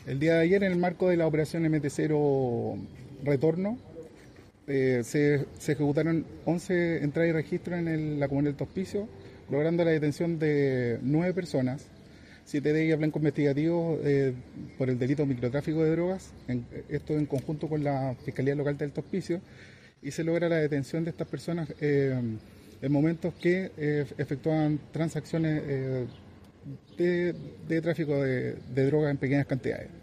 El día de ayer, en el marco de la operación MT0 Retorno, se ejecutaron 11 entradas y registros en la comuna del Hospicio, logrando la detención de 9 personas, 7 de ellas blancos investigativos por el delito de microtráfico de drogas, esto en conjunto con la Fiscalía Local del Hospicio, y se logra la detención de estas personas en momentos que efectuaban transacciones de tráfico de drogas en pequeñas cantidades.